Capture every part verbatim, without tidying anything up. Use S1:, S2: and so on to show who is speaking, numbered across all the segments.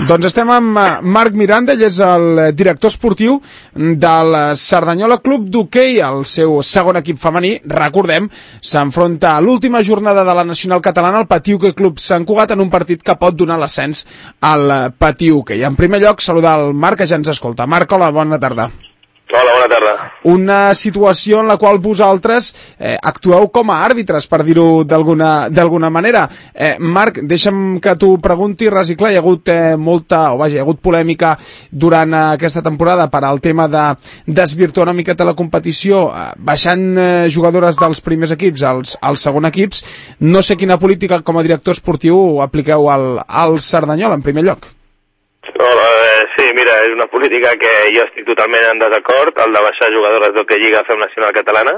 S1: Doncs estem amb Marc Miranda, ell és el director esportiu del Cerdanyola Club d'Hoquei, el seu segon equip femení. Recordem, s'enfronta a l'última jornada de la Nacional Catalana al Patí Hoquei Club Sant Cugat en un partit que pot donar l'ascens al Patí Hoquei. En primer lloc, saludar el Marc, que ja ens escolta. Marc, hola, bona tarda.
S2: Hola, bona tarda.
S1: Una situació en la qual vosaltres eh, actueu com a àrbitres, per dir-ho d'alguna d'alguna manera. Eh, Marc, deixa'm que t'ho pregunti, ras i clar, hi ha hagut eh, molta, o vaja, hi ha hagut polèmica durant eh, aquesta temporada per al tema de desvirtuar una miqueta la competició, eh, baixant eh, jugadores dels primers equips als, als segon equips. No sé quina política com a director esportiu apliqueu al, al Cerdanyola, en primer lloc.
S2: Hola, eh, sí, mira, és una política que jo estic totalment en desacord, el de baixar jugadores d'Hoquei Lliga a Fem Nacional Catalana.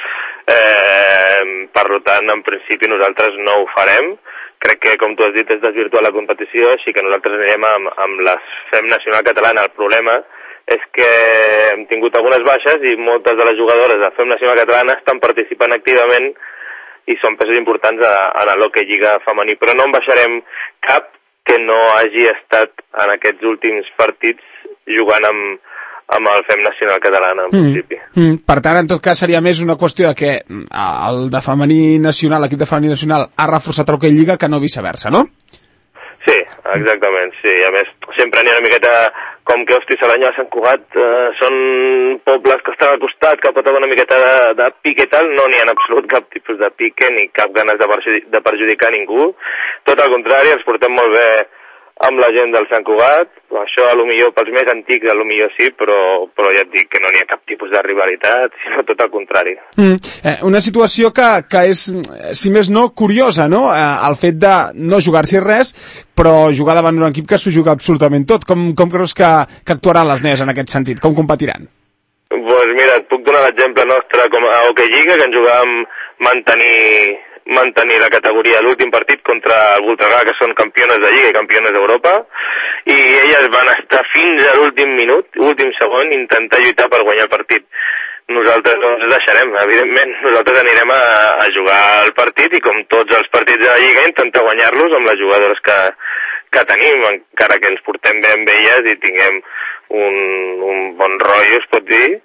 S2: Eh, per tant, en principi nosaltres no ho farem. Crec que, com tu has dit, és desvirtuar la competició, així que nosaltres anirem amb, amb la Fem Nacional Catalana. El problema és que hem tingut algunes baixes i moltes de les jugadores de Fem Nacional Catalana estan participant activament i són pesos importants a, a l'Hoquei Lliga femení, però no en baixarem cap que no hagi estat en aquests últims partits jugant amb, amb el Fem Nacional Catalana, en mm, principi.
S1: Mm, per tant, en tot cas, seria més una qüestió de que el de femení nacional, l'equip de femení nacional, ha reforçat l'Hoquei Lliga que no viceversa, no?
S2: Sí, exactament, sí. A més, sempre n'hi ha una miqueta com que, hosti, Cerdanyola i Sant Cugat eh, són pobles que estan al costat, que pot haver una miqueta de, de pique i tal. No n'hi ha en absolut cap tipus de pique ni cap ganes de, perjudic de perjudicar ningú. Tot al contrari, ens portem molt bé amb la gent del Sant Cugat. Això, a lo millor, pels més antics, a lo millor sí, però, però ja et dic que no n'hi ha cap tipus de rivalitat, sinó tot al contrari.
S1: Mm, eh, una situació que, que és, si més no, curiosa, no? Eh, el fet de no jugar-s'hi res, però jugar davant d'un equip que s'ho juga absolutament tot. Com, com creus que, que actuaran les nees en aquest sentit? Com competiran?
S2: Doncs pues mira, et puc donar l'exemple nostre com a Hoquei Lliga, que en jugàvem mantenir... mantenir la categoria a l'últim partit contra el Voltregà, que són campiones de Lliga i campiones d'Europa, i elles van estar fins a l'últim minut, últim segon, intentar lluitar per guanyar el partit. Nosaltres no ens deixarem, evidentment. Nosaltres anirem a, a jugar el partit i, com tots els partits de la Lliga, intentar guanyar-los amb les jugadores que, que tenim, encara que ens portem bé amb elles i tinguem un, un bon rotllo, es pot dir.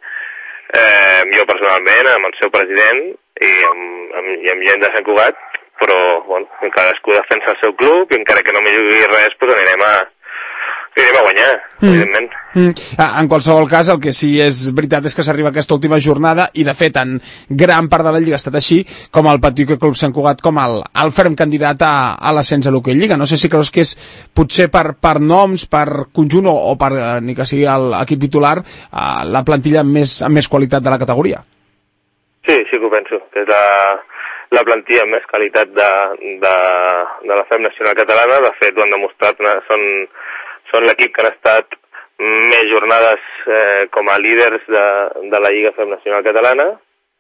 S2: Eh, jo personalment, amb el seu president i amb, amb, i amb gent de Sant Cugat, però bueno, cadascú defensa el seu club i encara que no m'hi jugui res, doncs anirem a, anirem a guanyar, mm. evidentment.
S1: Mm. En qualsevol cas, el que sí és veritat és que s'arriba a aquesta última jornada i, de fet, en gran part de la Lliga ha estat així, com el Patí Hoquei Club Sant Cugat, com el, el ferm candidat a, a l'ascens a l'Hoquei Lliga. No sé si creus que és potser per, per noms, per conjunt o, o per, ni que sigui l'equip titular, uh, la plantilla amb més, amb més qualitat de la categoria.
S2: Sí, sí que ho penso, que és la, la plantilla amb més qualitat de, de, de la Fem Nacional Catalana. De fet, ho han demostrat, són, són l'equip que han estat més jornades eh, com a líders de, de la Lliga Fem Nacional Catalana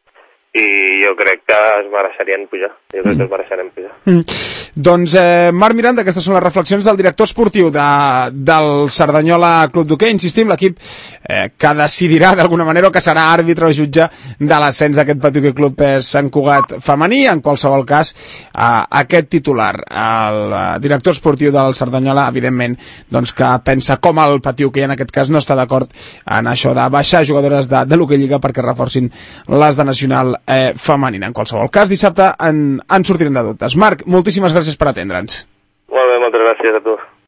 S2: i jo crec que es mereixerien pujar. Jo crec que es mereixerien pujar.
S1: Mm. Doncs, eh, Marc Miranda, aquestes són les reflexions del director esportiu de, del Cerdanyola Club d'Hoquei. Insistim, l'equip eh, que decidirà d'alguna manera o que serà àrbitre o jutge de l'ascens d'aquest Patí Hoquei Club Sant Cugat femení. En qualsevol cas, eh, aquest titular, el eh, director esportiu del Cerdanyola, evidentment, doncs que pensa com el Patí Hoquei, en aquest cas no està d'acord en això de baixar jugadores de, de l'Hoquei Lliga perquè reforcin les de nacional eh, femenina. En qualsevol cas, dissabte en, en sortirem de dubtes. Marc, moltíssimes gràcies per atendre'ns.
S2: Molt bé, moltes gràcies a tu.